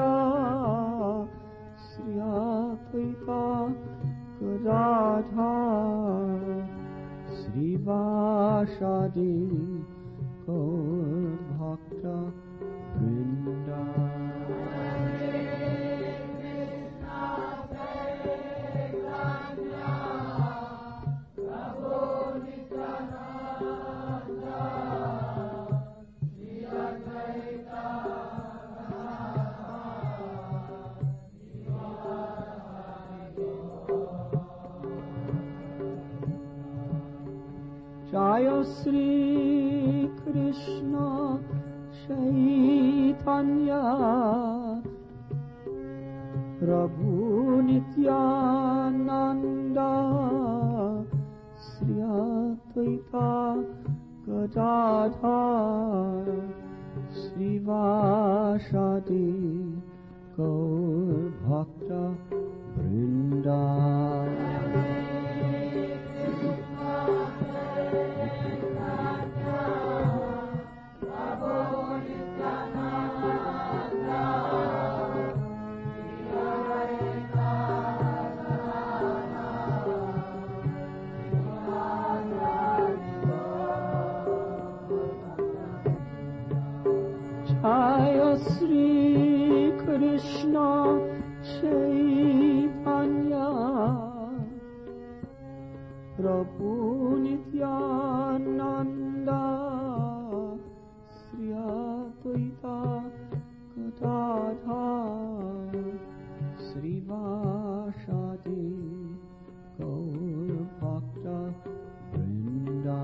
श्री अद्वैता गदाधर श्रीवासादि गौरभक्त वृंदा। जय श्री कृष्ण चैतन्य प्रभु नित्यानंद श्री अद्वैता गदाधर श्रीवासादि गौरभक्त वृंदा। जय Shri Krishna Chaitanya Prabhu Nityananda Sri Advaita Gadadhar Sri Vashadi Gaur Bhakta Vrinda.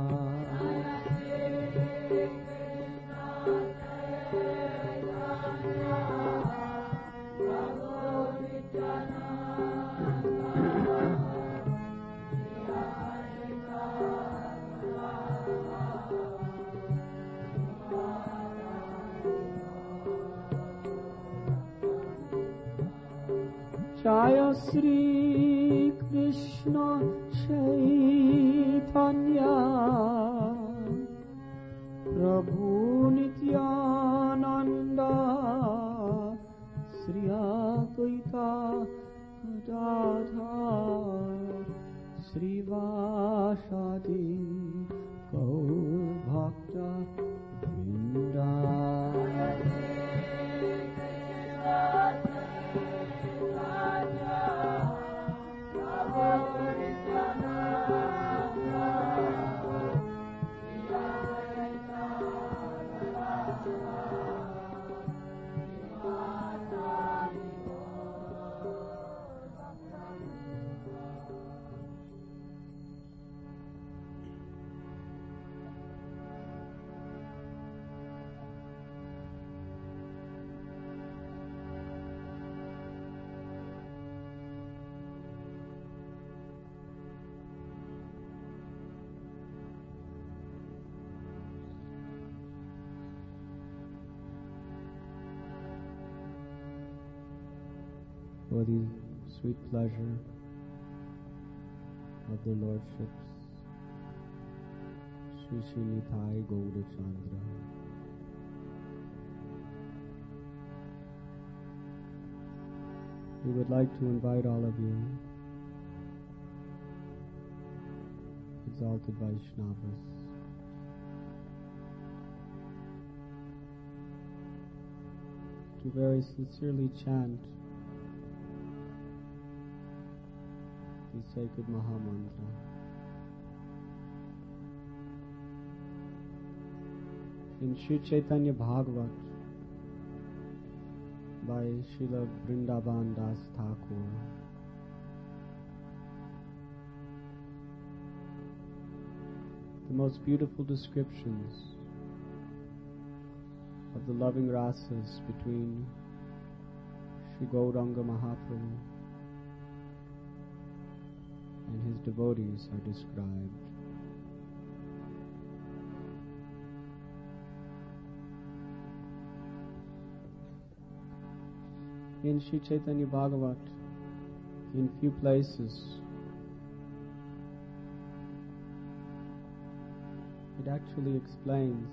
Jaya Sri Krishna Chaitanya Prabhu Nityananda Sri Advaita Gadadhar Sri Vashadi Gaur Bhakta Vrinda. For the sweet pleasure of their lordships, Sri Sri Nitai Gaura Chandra, we would like to invite all of you, exalted Vaishnavas, to very sincerely chant the sacred Mahamantra. In Sri Chaitanya Bhagavat by Srila Vrindavan Das Thakur, the most beautiful descriptions of the loving rasas between Sri Gauranga Mahaprabhu and his devotees are described. In Sri Chaitanya Bhagavat, in few places, it actually explains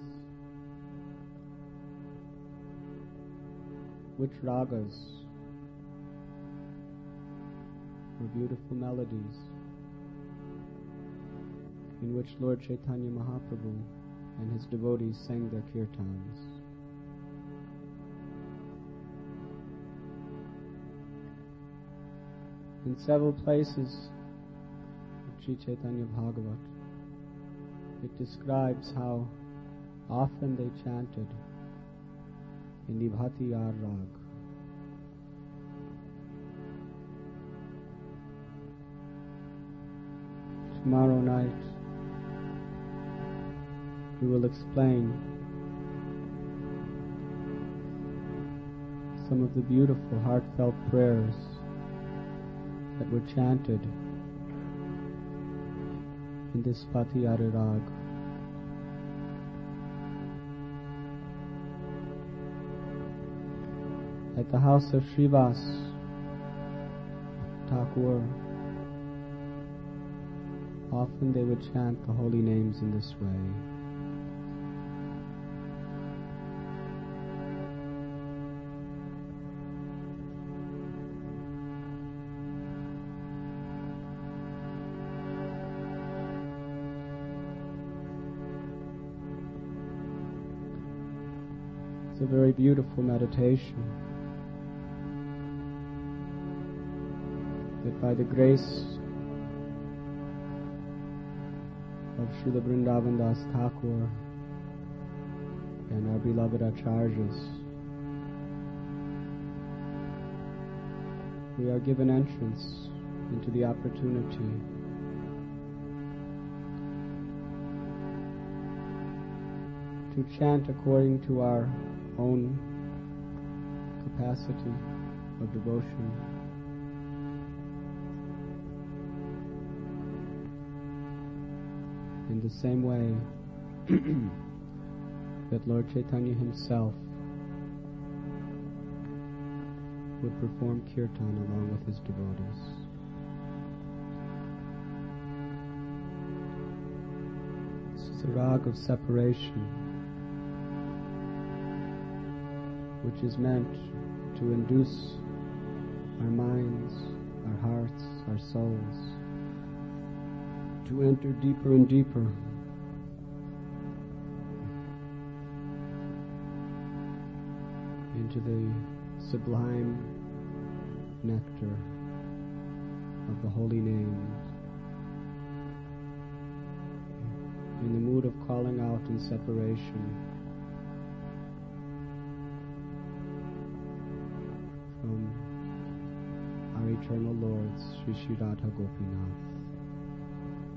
which ragas or beautiful melodies in which Lord Chaitanya Mahaprabhu and his devotees sang their kirtans. In several places of Sri Chaitanya Bhagavat, it describes how often they chanted in the Bhatiyar Rag. Tomorrow night, we will explain some of the beautiful heartfelt prayers that were chanted in this Bhatiyara Rag. At the house of Srivas Thakur, often they would chant the holy names in this way. It's a very beautiful meditation that by the grace of Srila Vrindavan Das Thakur and our beloved Acharyas, we are given entrance into the opportunity to chant according to our own capacity of devotion. In the same way that Lord Chaitanya himself would perform kirtan along with his devotees. This is a rag of separation, which is meant to induce our minds, our hearts, our souls to enter deeper and deeper into the sublime nectar of the holy name, in the mood of calling out in separation from our eternal Lord, Sri Sri Radha Gopinath.